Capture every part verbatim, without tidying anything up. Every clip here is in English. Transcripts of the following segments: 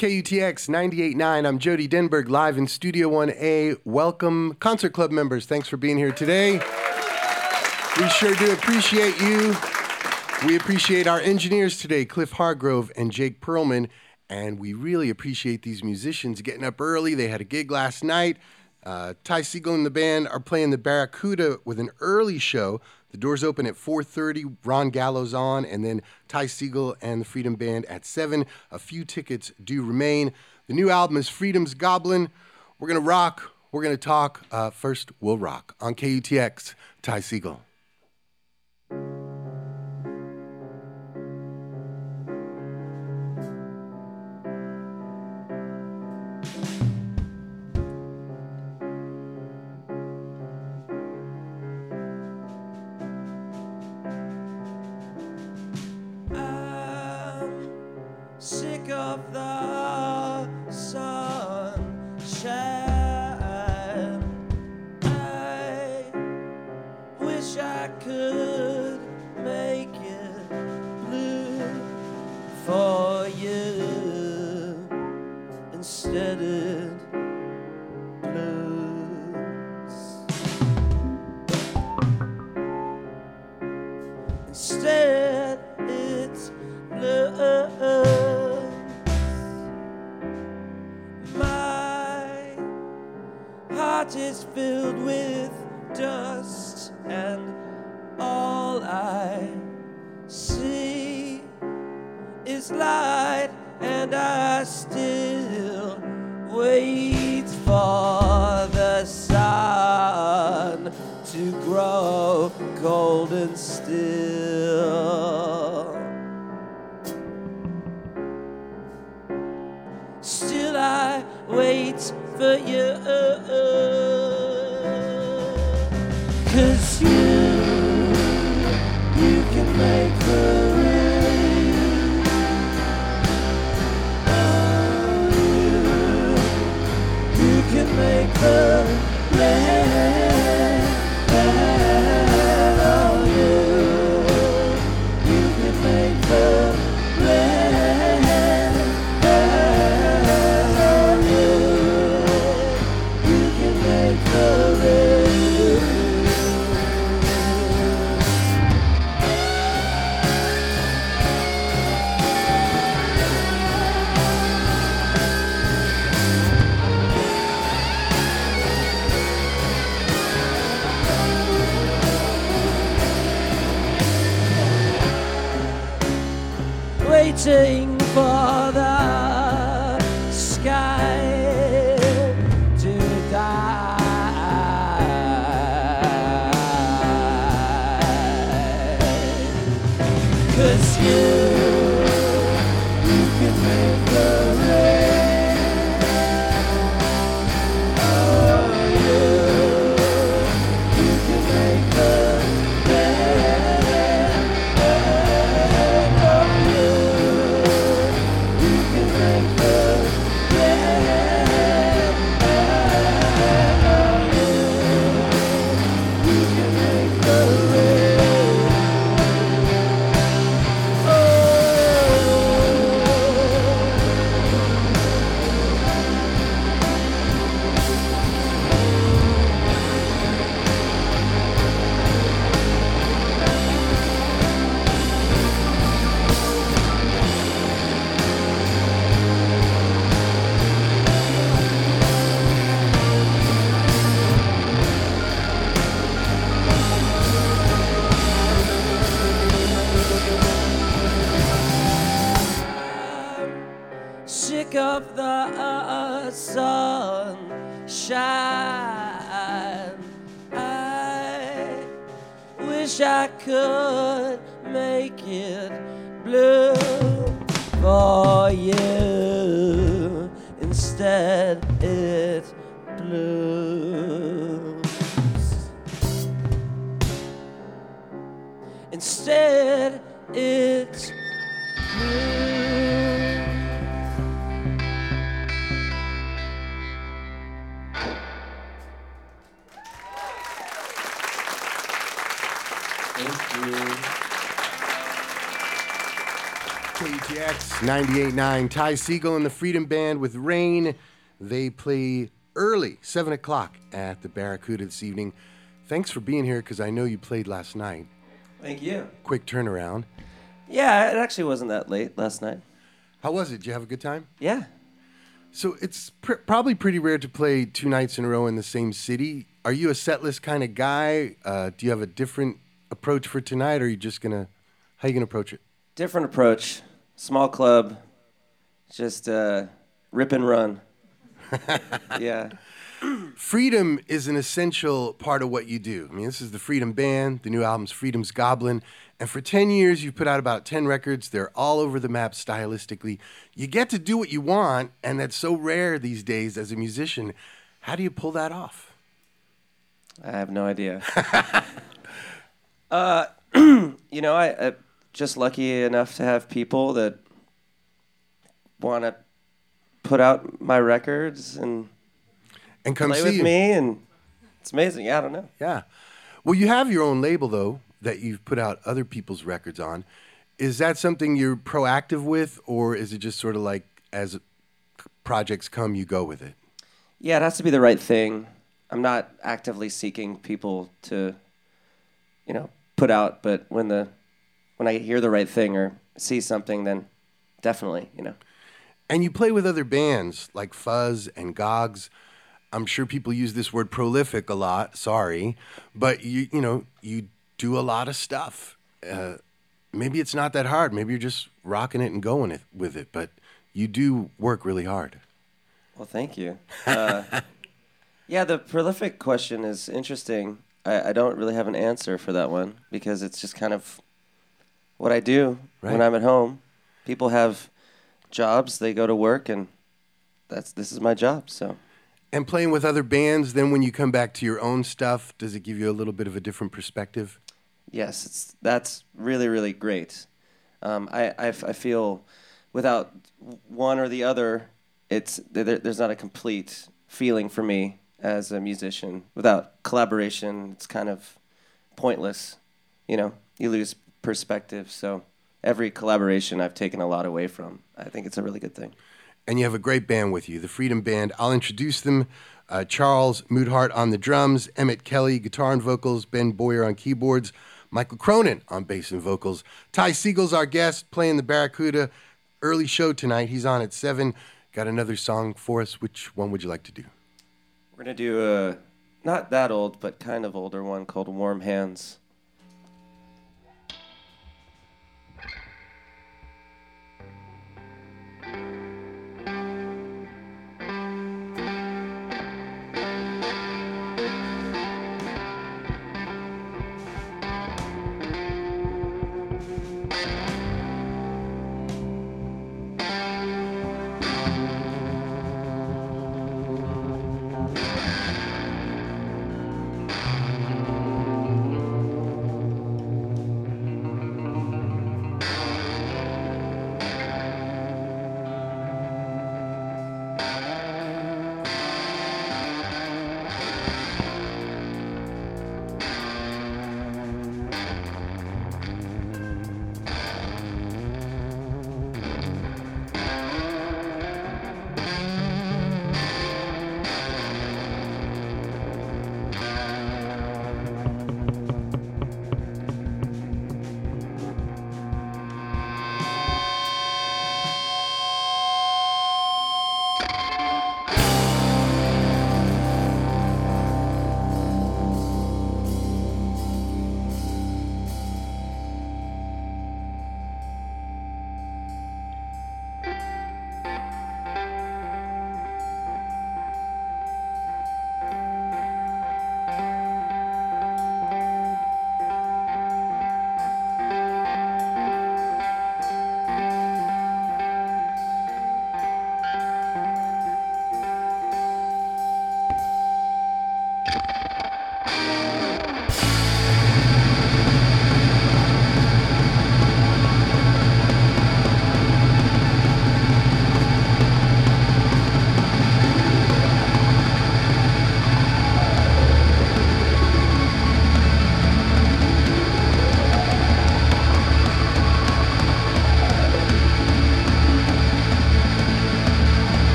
K U T X ninety-eight point nine. I'm Jody Denberg, live in Studio one A. Welcome, Concert Club members. Thanks for being here today. We sure do appreciate you. We appreciate our engineers today, Cliff Hargrove and Jake Perlman. And we really appreciate these musicians getting up early. They had a gig last night. Uh, Ty Segall and the band are playing the Barracuda with an early show. The doors open at four thirty. Ron Gallo's on, and then Ty Segall and the Freedom Band at seven. A few tickets do remain. The new album is Freedom's Goblin. We're going to rock. We're going to talk. Uh, first, we'll rock. On K U T X, Ty Segall. Sick of the sunshine. I wish I could make it blue for you. Instead it blues. Instead it's blue. Heart is filled with dust, and all I see is light, and I still wait for the sun to grow cold and still. Still I wait for you, 'cause you, you can make the rain. Oh, you, you can make the rain. Oh, you, you can make the rain. Waiting for the sky to die. 'Cause you, you can make the rain. Oh, you, you can make the rain. Oh, you, you can make the rain. Oh, you, you can make the rain. Oh. Sick of the sunshine. I wish I could make it blue for you. Instead it blues. Instead it's blue. K U T K X ninety-eight point nine. Ty Segall and the Freedom Band with Rain. They play early, seven o'clock at the Barracuda this evening. Thanks for being here, because I know you played last night. Thank you. Quick turnaround. Yeah, it actually wasn't that late last night. How was it? Did you have a good time? Yeah. So it's pr- probably pretty rare to play two nights in a row in the same city. Are you a setlist kind of guy? Uh, do you have a different approach for tonight, or are you just going to, how are you going to approach it? Different approach. Small club. Just uh, rip and run. Yeah. Freedom is an essential part of what you do. I mean, this is the Freedom Band. The new album's Freedom's Goblin. And for ten years, you've put out about ten records. They're all over the map stylistically. You get to do what you want, and that's so rare these days as a musician. How do you pull that off? I have no idea. uh, you know, I, I'm just lucky enough to have people that want to put out my records and And come play see with you. me, and it's amazing. Yeah, I don't know. Yeah. Well, you have your own label, though, that you've put out other people's records on. Is that something you're proactive with, or is it just sort of like as projects come, you go with it? Yeah, it has to be the right thing. I'm not actively seeking people to, you know, put out, but when the when I hear the right thing or see something, then definitely, you know. And you play with other bands like Fuzz and Gogs. I'm sure people use this word prolific a lot, sorry, but you you know, you do a lot of stuff. Uh, maybe it's not that hard. Maybe you're just rocking it and going it, with it, but you do work really hard. Well, thank you. Uh, yeah, the prolific question is interesting. I, I don't really have an answer for that one because it's just kind of what I do Right. when I'm at home. People have jobs, they go to work, and that's this is my job, so. And playing with other bands, then when you come back to your own stuff, does it give you a little bit of a different perspective? Yes, it's, that's really, really great. Um, I, I, f- I feel without one or the other, it's there, there's not a complete feeling for me as a musician. Without collaboration, it's kind of pointless. You know, you lose perspective. So every collaboration I've taken a lot away from. I think it's a really good thing. And you have a great band with you, the Freedom Band. I'll introduce them. Uh, Charles Moodhart on the drums, Emmett Kelly, guitar and vocals, Ben Boyer on keyboards, Michael Cronin on bass and vocals. Ty Segall's our guest, playing the Barracuda early show tonight. He's on at seven. Got another song for us. Which one would you like to do? We're going to do a not that old, but kind of older one called Warm Hands.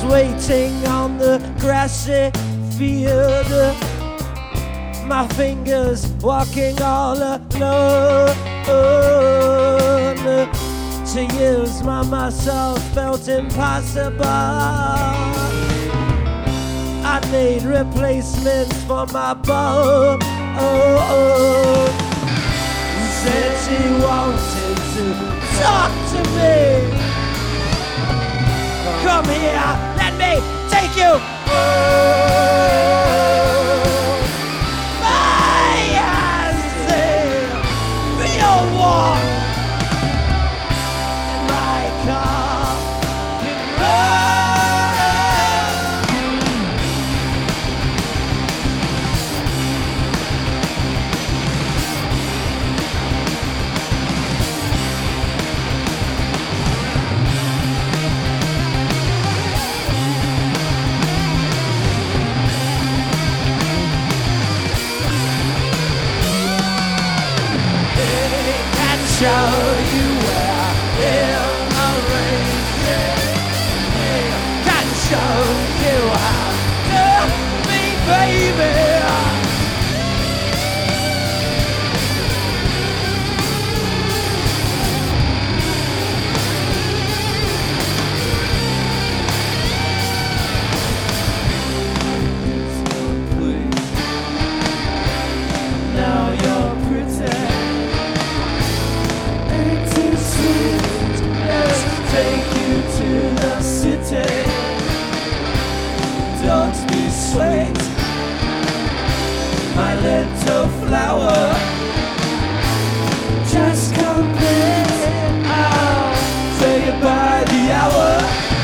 was waiting on the grassy field. My fingers walking all alone. To use my muscles felt impossible. I need replacements for my bow. Said she wanted to talk to me. Come here, let me take you. Oh, my hands in your wall. My car can run. Show you where in the rain. Can show you how to be, baby. Now you're pretty. Take you to the city. Don't be sweet, my little flower. Just come in. I'll say it by the hour.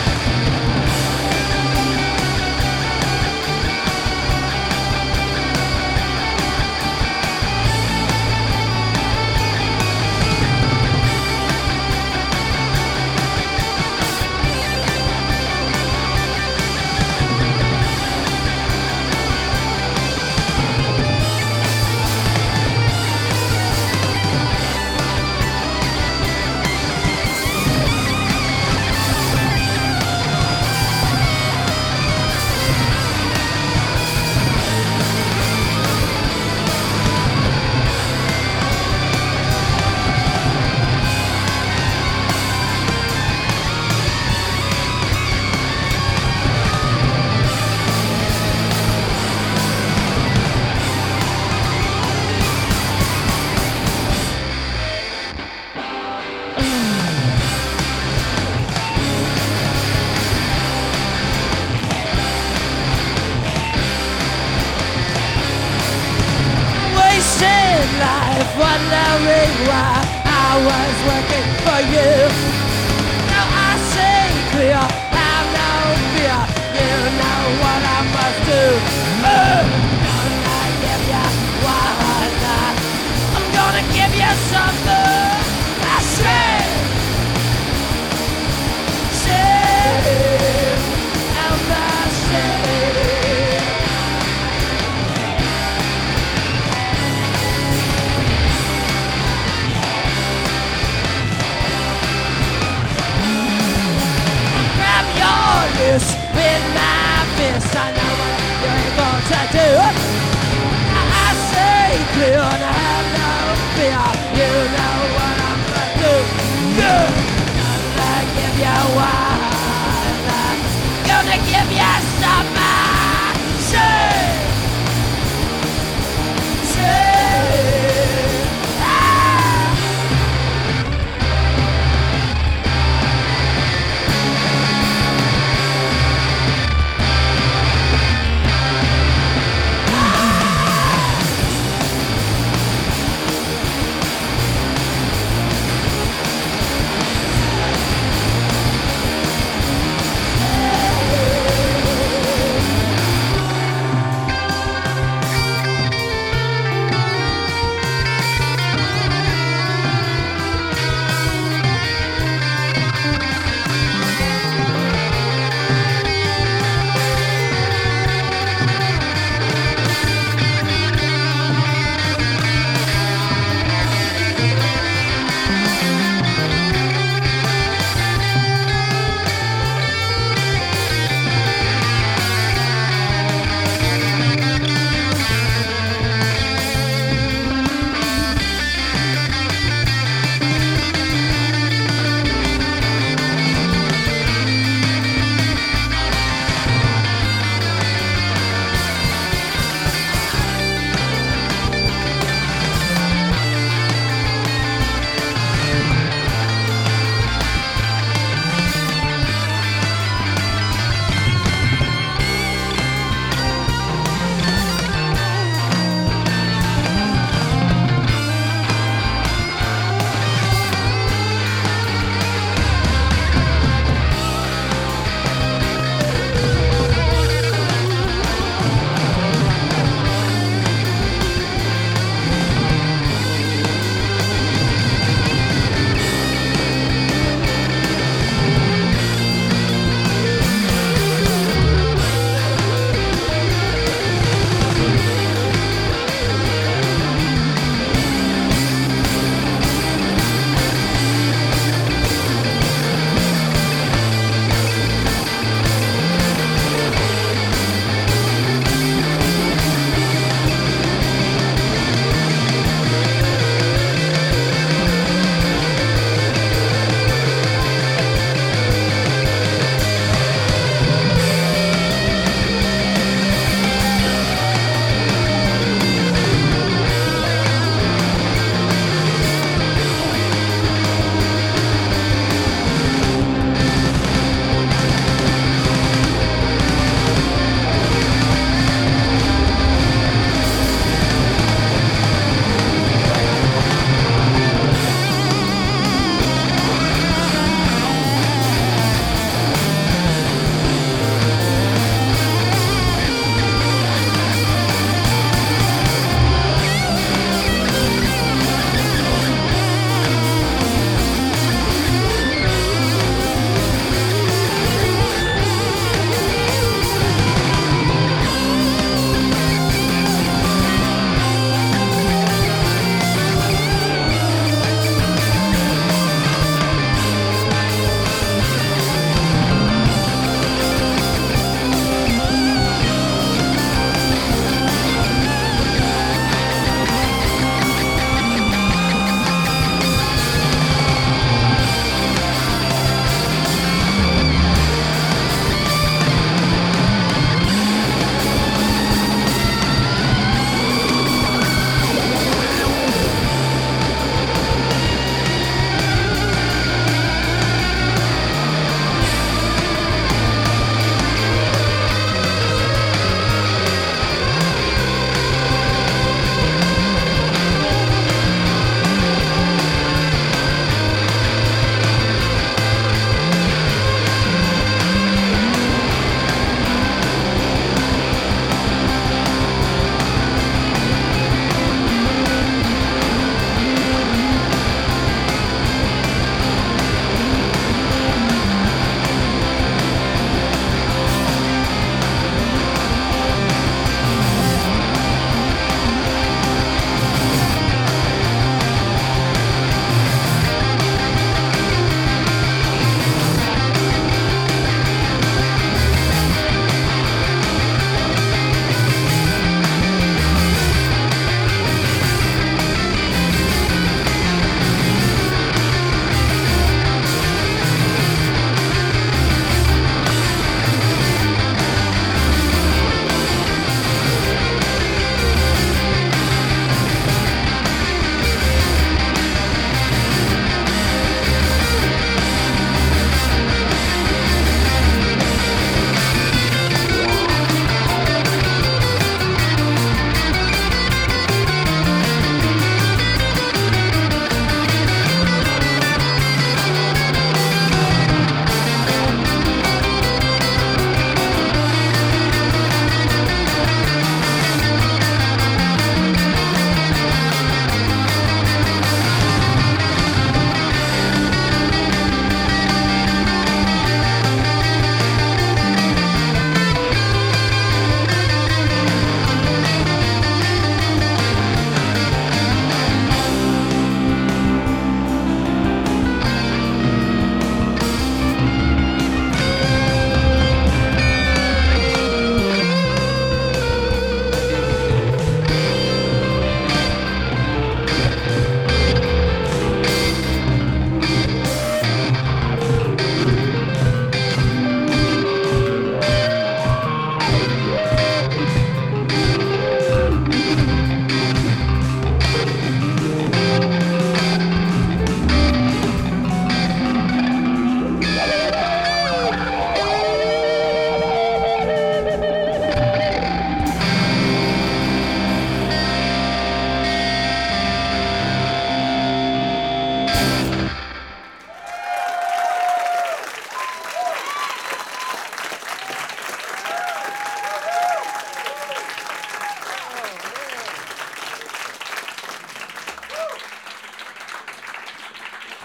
Life wondering why I was working for you. Now I see clear, have no fear. You know what I must do. Oh, gonna give you what not. I'm gonna give you something. I say, say, and I say. With my fist, I know what you're going to do. I say clear and I have no fear. You know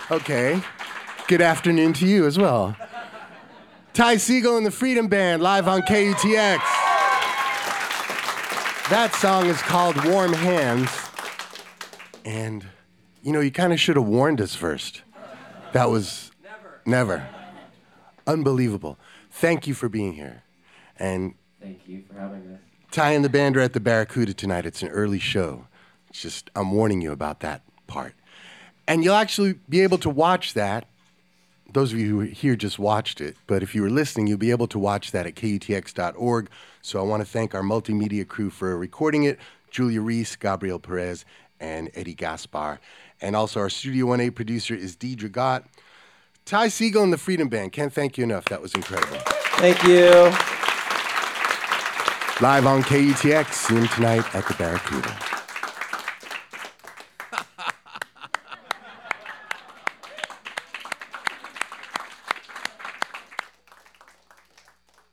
Okay. Good afternoon to you as well. Ty Segall and the Freedom Band, live on K U T X. That song is called Warm Hands. And, you know, you kind of should have warned us first. That was... Never. Never. Unbelievable. Thank you for being here. And... Thank you for having us. Ty and the band are at the Barracuda tonight. It's an early show. It's just, I'm warning you about that part. And you'll actually be able to watch that. Those of you who were here just watched it, but if you were listening, you'll be able to watch that at K U T X dot org. So I want to thank our multimedia crew for recording it, Julia Reese, Gabriel Perez, and Eddie Gaspar. And also our Studio one A producer is Deidre Gott. Ty Segall and the Freedom Band, can't thank you enough. That was incredible. Thank you. Live on K U T X, see him tonight at the Barracuda.